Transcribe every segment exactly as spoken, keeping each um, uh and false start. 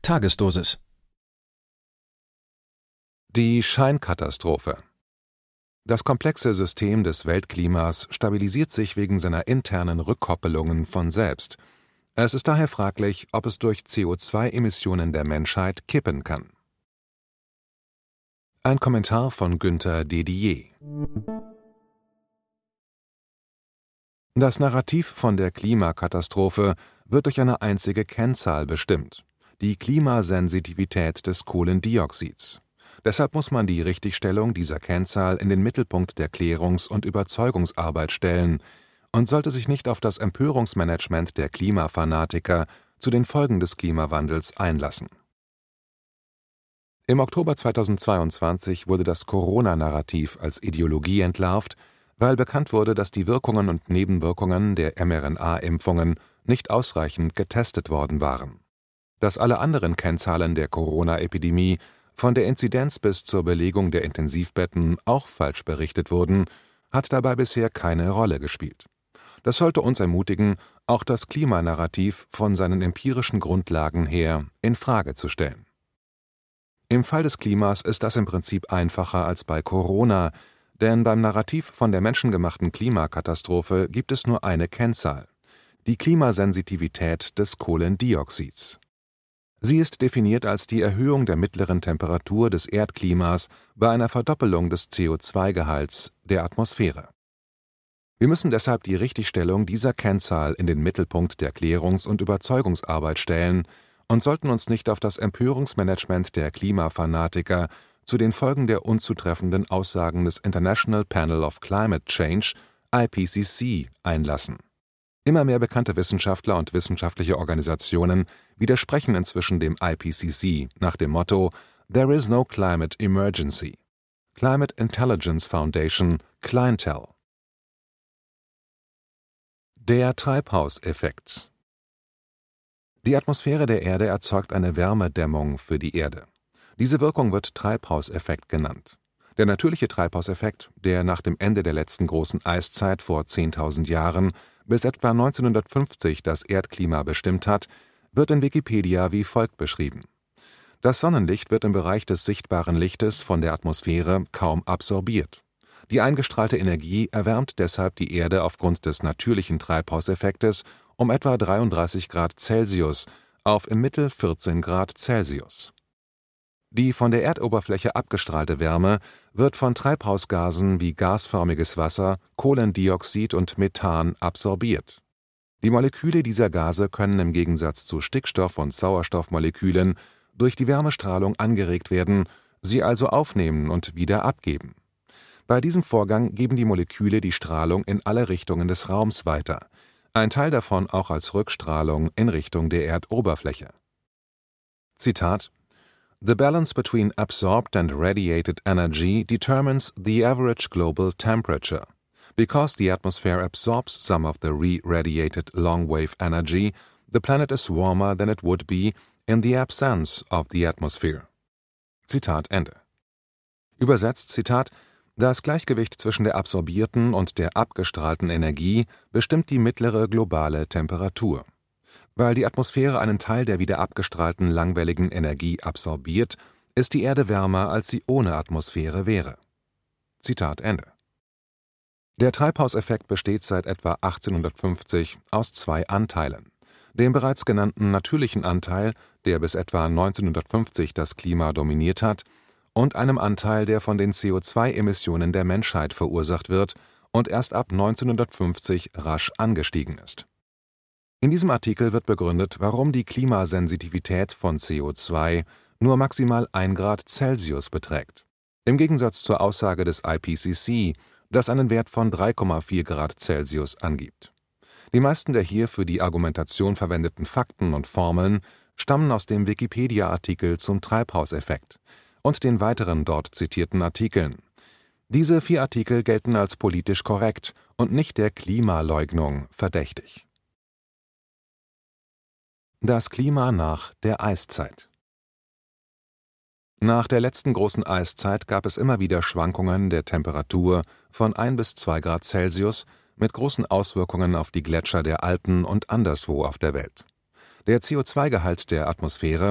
Tagesdosis. Die Scheinkatastrophe. Das komplexe System des Weltklimas stabilisiert sich wegen seiner internen Rückkoppelungen von selbst. Es ist daher fraglich, ob es durch C O zwei Emissionen der Menschheit kippen kann. Ein Kommentar von Günter Dedier. Das Narrativ von der Klimakatastrophe wird durch eine einzige Kennzahl bestimmt: die Klimasensitivität des Kohlendioxids. Deshalb muss man die Richtigstellung dieser Kennzahl in den Mittelpunkt der Klärungs- und Überzeugungsarbeit stellen und sollte sich nicht auf das Empörungsmanagement der Klimafanatiker zu den Folgen des Klimawandels einlassen. Im Oktober zweitausendzweiundzwanzig wurde das Corona-Narrativ als Ideologie entlarvt, weil bekannt wurde, dass die Wirkungen und Nebenwirkungen der mRNA-Impfungen nicht ausreichend getestet worden waren. Dass alle anderen Kennzahlen der Corona-Epidemie, von der Inzidenz bis zur Belegung der Intensivbetten, auch falsch berichtet wurden, hat dabei bisher keine Rolle gespielt. Das sollte uns ermutigen, auch das Klimanarrativ von seinen empirischen Grundlagen her in Frage zu stellen. Im Fall des Klimas ist das im Prinzip einfacher als bei Corona, denn beim Narrativ von der menschengemachten Klimakatastrophe gibt es nur eine Kennzahl: die Klimasensitivität des Kohlendioxids. Sie ist definiert als die Erhöhung der mittleren Temperatur des Erdklimas bei einer Verdoppelung des C O zwei Gehalts der Atmosphäre. Wir müssen deshalb die Richtigstellung dieser Kennzahl in den Mittelpunkt der Klärungs- und Überzeugungsarbeit stellen und sollten uns nicht auf das Empörungsmanagement der Klimafanatiker zu den Folgen der unzutreffenden Aussagen des International Panel of Climate Change I P C C einlassen. Immer mehr bekannte Wissenschaftler und wissenschaftliche Organisationen widersprechen inzwischen dem I P C C nach dem Motto „There is no climate emergency". Climate Intelligence Foundation, CLINTEL. Der Treibhauseffekt. Die Atmosphäre der Erde erzeugt eine Wärmedämmung für die Erde. Diese Wirkung wird Treibhauseffekt genannt. Der natürliche Treibhauseffekt, der nach dem Ende der letzten großen Eiszeit vor zehntausend Jahren bis etwa neunzehnhundertfünfzig das Erdklima bestimmt hat, wird in Wikipedia wie folgt beschrieben: Das Sonnenlicht wird im Bereich des sichtbaren Lichtes von der Atmosphäre kaum absorbiert. Die eingestrahlte Energie erwärmt deshalb die Erde aufgrund des natürlichen Treibhauseffektes um etwa dreiunddreißig Grad Celsius auf im Mittel vierzehn Grad Celsius. Die von der Erdoberfläche abgestrahlte Wärme wird von Treibhausgasen wie gasförmiges Wasser, Kohlendioxid und Methan absorbiert. Die Moleküle dieser Gase können im Gegensatz zu Stickstoff- und Sauerstoffmolekülen durch die Wärmestrahlung angeregt werden, sie also aufnehmen und wieder abgeben. Bei diesem Vorgang geben die Moleküle die Strahlung in alle Richtungen des Raums weiter, ein Teil davon auch als Rückstrahlung in Richtung der Erdoberfläche. Zitat: The balance between absorbed and radiated energy determines the average global temperature. Because the atmosphere absorbs some of the re-radiated long-wave energy, the planet is warmer than it would be in the absence of the atmosphere. Zitat Ende. Übersetzt, Zitat: Das Gleichgewicht zwischen der absorbierten und der abgestrahlten Energie bestimmt die mittlere globale Temperatur. Weil die Atmosphäre einen Teil der wieder abgestrahlten langwelligen Energie absorbiert, ist die Erde wärmer, als sie ohne Atmosphäre wäre. Zitat Ende. Der Treibhauseffekt besteht seit etwa achtzehnhundertfünfzig aus zwei Anteilen: dem bereits genannten natürlichen Anteil, der bis etwa neunzehnhundertfünfzig das Klima dominiert hat, und einem Anteil, der von den C O zwei Emissionen der Menschheit verursacht wird und erst ab neunzehnhundertfünfzig rasch angestiegen ist. In diesem Artikel wird begründet, warum die Klimasensitivität von C O zwei nur maximal ein Grad Celsius beträgt, im Gegensatz zur Aussage des I P C C, das einen Wert von drei Komma vier Grad Celsius angibt. Die meisten der hier für die Argumentation verwendeten Fakten und Formeln stammen aus dem Wikipedia-Artikel zum Treibhauseffekt und den weiteren dort zitierten Artikeln. Diese vier Artikel gelten als politisch korrekt und nicht der Klimaleugnung verdächtig. Das Klima nach der Eiszeit. Nach der letzten großen Eiszeit gab es immer wieder Schwankungen der Temperatur von ein bis zwei Grad Celsius mit großen Auswirkungen auf die Gletscher der Alpen und anderswo auf der Welt. Der C O zwei Gehalt der Atmosphäre,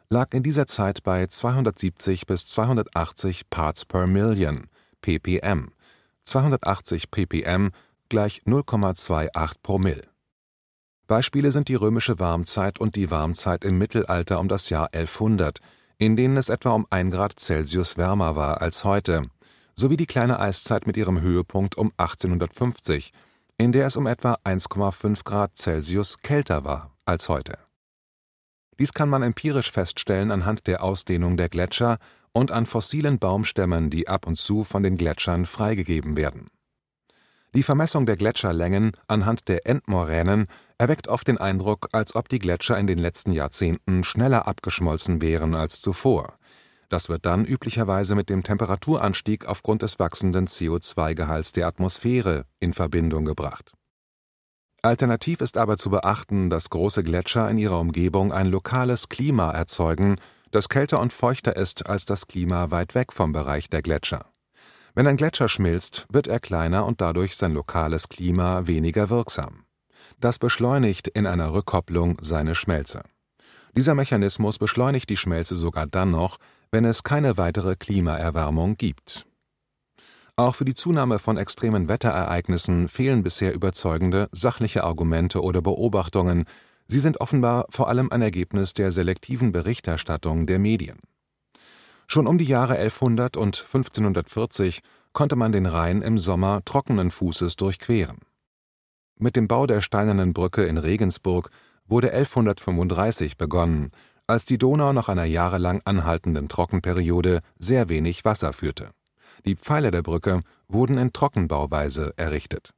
lag in dieser Zeit bei zweihundertsiebzig bis zweihundertachtzig Parts per Million, ppm, zweihundertachtzig ppm gleich null Komma achtundzwanzig Promille. Beispiele sind die römische Warmzeit und die Warmzeit im Mittelalter um das Jahr elfhundert, in denen es etwa um ein Grad Celsius wärmer war als heute, sowie die kleine Eiszeit mit ihrem Höhepunkt um achtzehnhundertfünfzig, in der es um etwa eins Komma fünf Grad Celsius kälter war als heute. Dies kann man empirisch feststellen anhand der Ausdehnung der Gletscher und an fossilen Baumstämmen, die ab und zu von den Gletschern freigegeben werden. Die Vermessung der Gletscherlängen anhand der Endmoränen erweckt oft den Eindruck, als ob die Gletscher in den letzten Jahrzehnten schneller abgeschmolzen wären als zuvor. Das wird dann üblicherweise mit dem Temperaturanstieg aufgrund des wachsenden C O zwei Gehalts der Atmosphäre in Verbindung gebracht. Alternativ ist aber zu beachten, dass große Gletscher in ihrer Umgebung ein lokales Klima erzeugen, das kälter und feuchter ist als das Klima weit weg vom Bereich der Gletscher. Wenn ein Gletscher schmilzt, wird er kleiner und dadurch sein lokales Klima weniger wirksam. Das beschleunigt in einer Rückkopplung seine Schmelze. Dieser Mechanismus beschleunigt die Schmelze sogar dann noch, wenn es keine weitere Klimaerwärmung gibt. Auch für die Zunahme von extremen Wetterereignissen fehlen bisher überzeugende sachliche Argumente oder Beobachtungen. Sie sind offenbar vor allem ein Ergebnis der selektiven Berichterstattung der Medien. Schon um die Jahre elfhundert und fünfzehnhundertvierzig konnte man den Rhein im Sommer trockenen Fußes durchqueren. Mit dem Bau der Steinernen Brücke in Regensburg wurde elfhundertfünfunddreißig begonnen, als die Donau nach einer jahrelang anhaltenden Trockenperiode sehr wenig Wasser führte. Die Pfeiler der Brücke wurden in Trockenbauweise errichtet.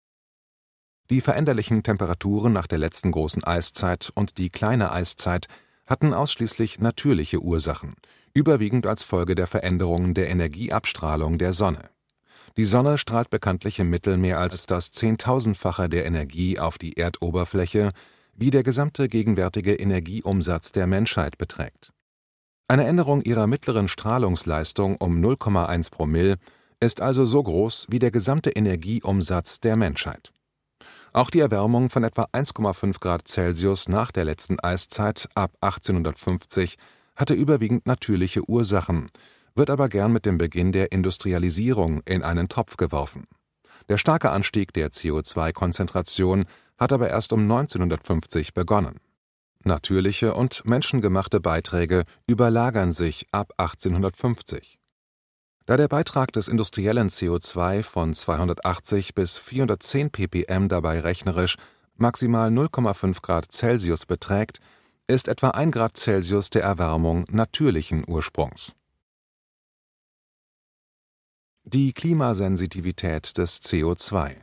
Die veränderlichen Temperaturen nach der letzten großen Eiszeit und die kleine Eiszeit hatten ausschließlich natürliche Ursachen, überwiegend als Folge der Veränderungen der Energieabstrahlung der Sonne. Die Sonne strahlt bekanntlich im Mittel mehr als das Zehntausendfache der Energie auf die Erdoberfläche, wie der gesamte gegenwärtige Energieumsatz der Menschheit beträgt. Eine Änderung ihrer mittleren Strahlungsleistung um null Komma eins Promille ist also so groß wie der gesamte Energieumsatz der Menschheit. Auch die Erwärmung von etwa eins Komma fünf Grad Celsius nach der letzten Eiszeit ab achtzehnhundertfünfzig hatte überwiegend natürliche Ursachen, wird aber gern mit dem Beginn der Industrialisierung in einen Topf geworfen. Der starke Anstieg der C O zwei Konzentration hat aber erst um neunzehnhundertfünfzig begonnen. Natürliche und menschengemachte Beiträge überlagern sich ab achtzehnhundertfünfzig. Da der Beitrag des industriellen C O zwei von zweihundertachtzig bis vierhundertzehn ppm dabei rechnerisch maximal null Komma fünf Grad Celsius beträgt, ist etwa ein Grad Celsius der Erwärmung natürlichen Ursprungs. Die Klimasensitivität des C O zwei.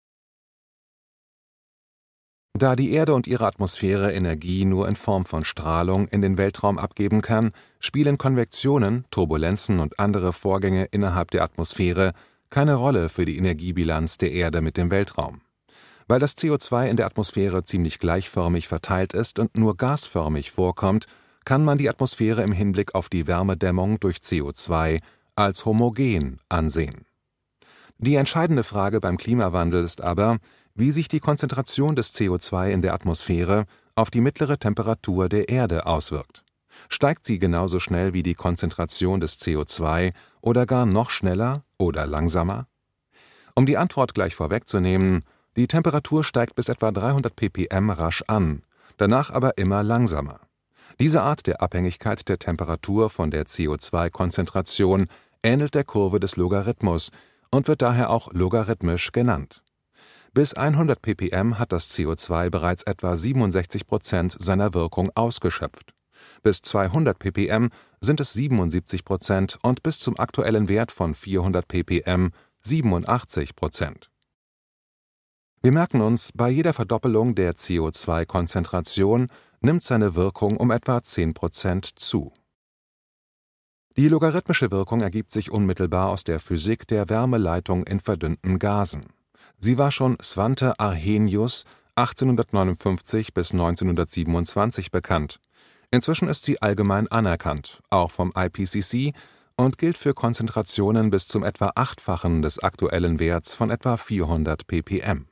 Da die Erde und ihre Atmosphäre Energie nur in Form von Strahlung in den Weltraum abgeben kann, spielen Konvektionen, Turbulenzen und andere Vorgänge innerhalb der Atmosphäre keine Rolle für die Energiebilanz der Erde mit dem Weltraum. Weil das C O zwei in der Atmosphäre ziemlich gleichförmig verteilt ist und nur gasförmig vorkommt, kann man die Atmosphäre im Hinblick auf die Wärmedämmung durch C O zwei als homogen ansehen. Die entscheidende Frage beim Klimawandel ist aber, wie sich die Konzentration des C O zwei in der Atmosphäre auf die mittlere Temperatur der Erde auswirkt. Steigt sie genauso schnell wie die Konzentration des C O zwei oder gar noch schneller oder langsamer? Um die Antwort gleich vorwegzunehmen, die Temperatur steigt bis etwa dreihundert ppm rasch an, danach aber immer langsamer. Diese Art der Abhängigkeit der Temperatur von der C O zwei Konzentration ähnelt der Kurve des Logarithmus und wird daher auch logarithmisch genannt. Bis hundert ppm hat das C O zwei bereits etwa siebenundsechzig Prozent seiner Wirkung ausgeschöpft. Bis zweihundert ppm sind es siebenundsiebzig Prozent und bis zum aktuellen Wert von vierhundert ppm siebenundachtzig Prozent. Wir merken uns, bei jeder Verdoppelung der C O zwei Konzentration nimmt seine Wirkung um etwa zehn Prozent zu. Die logarithmische Wirkung ergibt sich unmittelbar aus der Physik der Wärmeleitung in verdünnten Gasen. Sie war schon Svante Arrhenius achtzehnhundertneunundfünfzig bis neunzehnhundertsiebenundzwanzig bekannt. Inzwischen ist sie allgemein anerkannt, auch vom I P C C, und gilt für Konzentrationen bis zum etwa achtfachen des aktuellen Werts von etwa vierhundert ppm.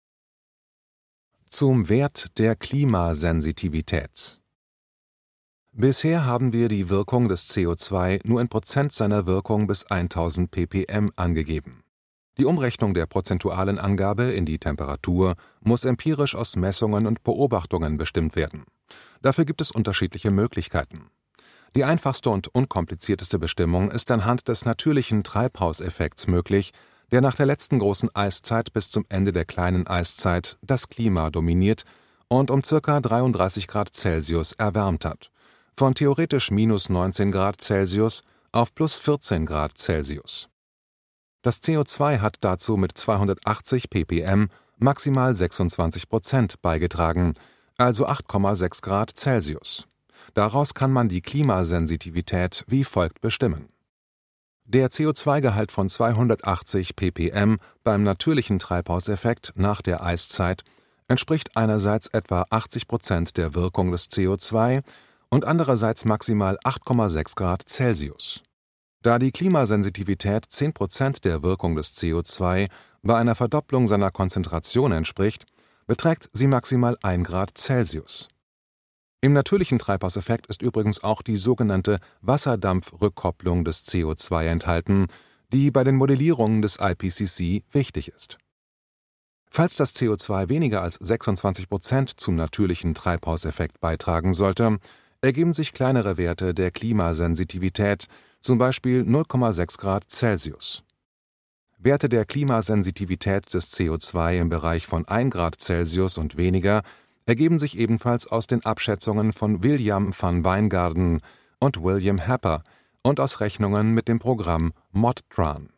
Zum Wert der Klimasensitivität. Bisher haben wir die Wirkung des C O zwei nur in Prozent seiner Wirkung bis tausend ppm angegeben. Die Umrechnung der prozentualen Angabe in die Temperatur muss empirisch aus Messungen und Beobachtungen bestimmt werden. Dafür gibt es unterschiedliche Möglichkeiten. Die einfachste und unkomplizierteste Bestimmung ist anhand des natürlichen Treibhauseffekts möglich, der nach der letzten großen Eiszeit bis zum Ende der kleinen Eiszeit das Klima dominiert und um ca. dreiunddreißig Grad Celsius erwärmt hat, von theoretisch minus neunzehn Grad Celsius auf plus vierzehn Grad Celsius. Das C O zwei hat dazu mit zweihundertachtzig ppm maximal sechsundzwanzig Prozent beigetragen, also acht Komma sechs Grad Celsius. Daraus kann man die Klimasensitivität wie folgt bestimmen. Der C O zwei Gehalt von zweihundertachtzig ppm beim natürlichen Treibhauseffekt nach der Eiszeit entspricht einerseits etwa achtzig Prozent der Wirkung des C O zwei und andererseits maximal acht Komma sechs Grad Celsius. Da die Klimasensitivität zehn Prozent der Wirkung des C O zwei bei einer Verdopplung seiner Konzentration entspricht, beträgt sie maximal ein Grad Celsius. Im natürlichen Treibhauseffekt ist übrigens auch die sogenannte Wasserdampfrückkopplung des C O zwei enthalten, die bei den Modellierungen des I P C C wichtig ist. Falls das C O zwei weniger als sechsundzwanzig Prozent zum natürlichen Treibhauseffekt beitragen sollte, ergeben sich kleinere Werte der Klimasensitivität, zum Beispiel null Komma sechs Grad Celsius. Werte der Klimasensitivität des C O zwei im Bereich von ein Grad Celsius und weniger ergeben sich ebenfalls aus den Abschätzungen von William van Wijngaarden und William Happer und aus Rechnungen mit dem Programm ModTran.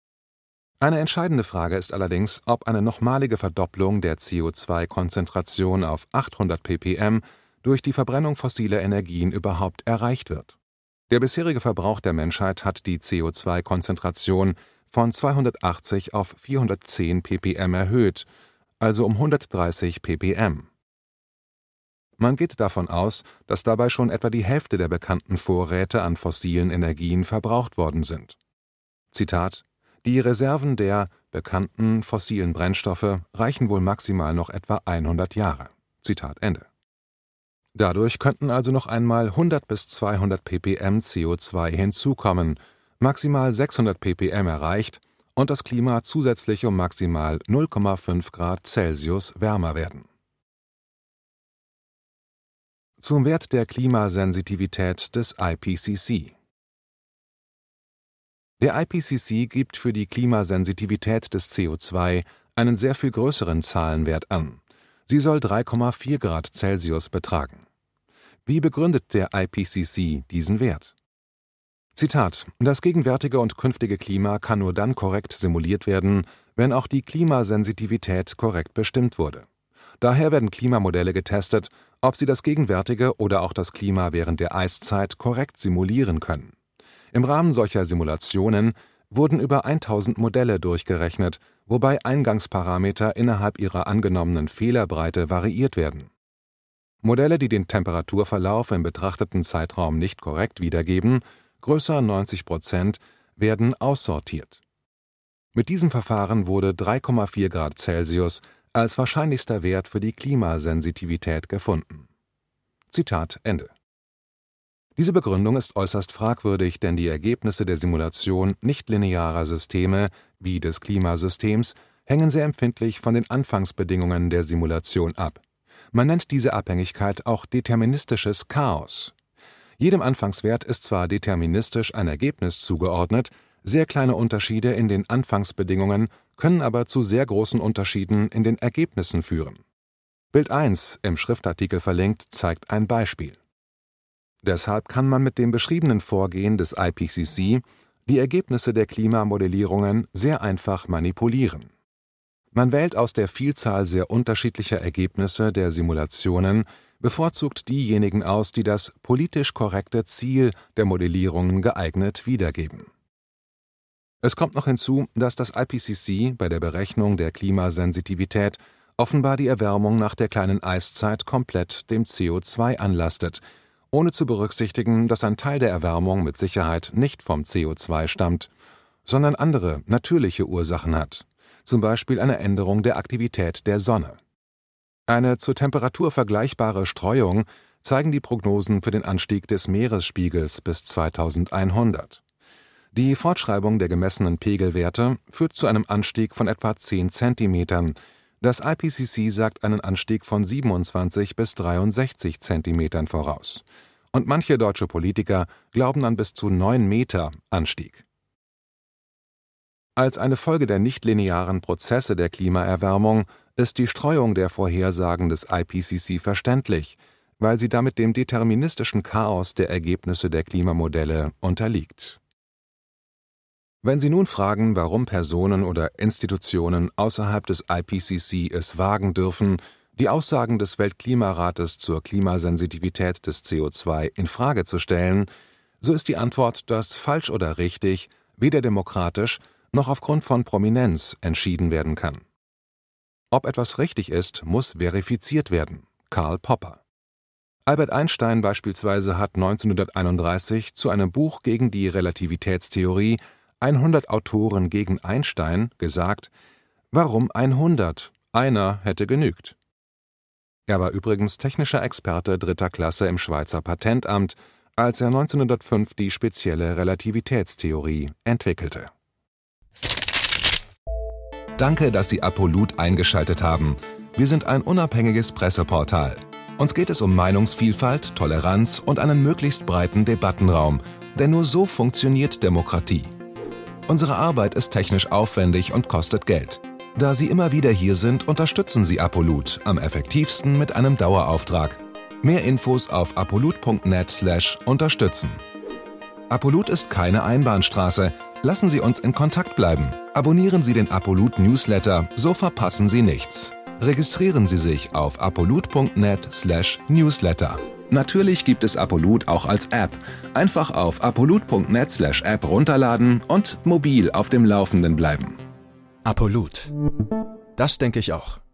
Eine entscheidende Frage ist allerdings, ob eine nochmalige Verdopplung der C O zwei Konzentration auf achthundert ppm durch die Verbrennung fossiler Energien überhaupt erreicht wird. Der bisherige Verbrauch der Menschheit hat die C O zwei Konzentration von zweihundertachtzig auf vierhundertzehn ppm erhöht, also um hundertdreißig ppm. Man geht davon aus, dass dabei schon etwa die Hälfte der bekannten Vorräte an fossilen Energien verbraucht worden sind. Zitat: Die Reserven der bekannten fossilen Brennstoffe reichen wohl maximal noch etwa hundert Jahre. Zitat Ende. Dadurch könnten also noch einmal hundert bis zweihundert ppm C O zwei hinzukommen, maximal sechshundert ppm erreicht und das Klima zusätzlich um maximal null Komma fünf Grad Celsius wärmer werden. Zum Wert der Klimasensitivität des I P C C. Der I P C C gibt für die Klimasensitivität des C O zwei einen sehr viel größeren Zahlenwert an. Sie soll drei Komma vier Grad Celsius betragen. Wie begründet der I P C C diesen Wert? Zitat: Das gegenwärtige und künftige Klima kann nur dann korrekt simuliert werden, wenn auch die Klimasensitivität korrekt bestimmt wurde. Daher werden Klimamodelle getestet, ob sie das gegenwärtige oder auch das Klima während der Eiszeit korrekt simulieren können. Im Rahmen solcher Simulationen wurden über tausend Modelle durchgerechnet, wobei Eingangsparameter innerhalb ihrer angenommenen Fehlerbreite variiert werden. Modelle, die den Temperaturverlauf im betrachteten Zeitraum nicht korrekt wiedergeben, größer neunzig Prozent, werden aussortiert. Mit diesem Verfahren wurde drei Komma vier Grad Celsius als wahrscheinlichster Wert für die Klimasensitivität gefunden. Zitat Ende. Diese Begründung ist äußerst fragwürdig, denn die Ergebnisse der Simulation nichtlinearer Systeme wie des Klimasystems hängen sehr empfindlich von den Anfangsbedingungen der Simulation ab. Man nennt diese Abhängigkeit auch deterministisches Chaos. Jedem Anfangswert ist zwar deterministisch ein Ergebnis zugeordnet, sehr kleine Unterschiede in den Anfangsbedingungen können aber zu sehr großen Unterschieden in den Ergebnissen führen. Bild eins, im Schriftartikel verlinkt, zeigt ein Beispiel. Deshalb kann man mit dem beschriebenen Vorgehen des I P C C die Ergebnisse der Klimamodellierungen sehr einfach manipulieren. Man wählt aus der Vielzahl sehr unterschiedlicher Ergebnisse der Simulationen bevorzugt diejenigen aus, die das politisch korrekte Ziel der Modellierungen geeignet wiedergeben. Es kommt noch hinzu, dass das I P C C bei der Berechnung der Klimasensitivität offenbar die Erwärmung nach der kleinen Eiszeit komplett dem C O zwei anlastet, ohne zu berücksichtigen, dass ein Teil der Erwärmung mit Sicherheit nicht vom C O zwei stammt, sondern andere, natürliche Ursachen hat, zum Beispiel eine Änderung der Aktivität der Sonne. Eine zur Temperatur vergleichbare Streuung zeigen die Prognosen für den Anstieg des Meeresspiegels bis zweitausendeinhundert. Die Fortschreibung der gemessenen Pegelwerte führt zu einem Anstieg von etwa zehn Zentimetern. Das I P C C sagt einen Anstieg von siebenundzwanzig bis dreiundsechzig Zentimetern voraus. Und manche deutsche Politiker glauben an bis zu neun Meter Anstieg. Als eine Folge der nichtlinearen Prozesse der Klimaerwärmung ist die Streuung der Vorhersagen des I P C C verständlich, weil sie damit dem deterministischen Chaos der Ergebnisse der Klimamodelle unterliegt. Wenn Sie nun fragen, warum Personen oder Institutionen außerhalb des I P C C es wagen dürfen, die Aussagen des Weltklimarates zur Klimasensitivität des C O zwei in Frage zu stellen, so ist die Antwort, dass falsch oder richtig weder demokratisch noch aufgrund von Prominenz entschieden werden kann. Ob etwas richtig ist, muss verifiziert werden. Karl Popper. Albert Einstein beispielsweise hat neunzehnhunderteinunddreißig zu einem Buch gegen die Relativitätstheorie hundert Autoren gegen Einstein gesagt, warum hundert? Einer hätte genügt. Er war übrigens technischer Experte dritter Klasse im Schweizer Patentamt, als er neunzehnhundertfünf die spezielle Relativitätstheorie entwickelte. Danke, dass Sie Apolut eingeschaltet haben. Wir sind ein unabhängiges Presseportal. Uns geht es um Meinungsvielfalt, Toleranz und einen möglichst breiten Debattenraum, denn nur so funktioniert Demokratie. Unsere Arbeit ist technisch aufwendig und kostet Geld. Da Sie immer wieder hier sind, unterstützen Sie Apolut am effektivsten mit einem Dauerauftrag. Mehr Infos auf apolut punkt net slash unterstützen. Apolut ist keine Einbahnstraße. Lassen Sie uns in Kontakt bleiben. Abonnieren Sie den Apolut Newsletter, so verpassen Sie nichts. Registrieren Sie sich auf apolut punkt net slash newsletter. Natürlich gibt es Apolut auch als App. Einfach auf apolut punkt net slash app runterladen und mobil auf dem Laufenden bleiben. Apolut. Das denke ich auch.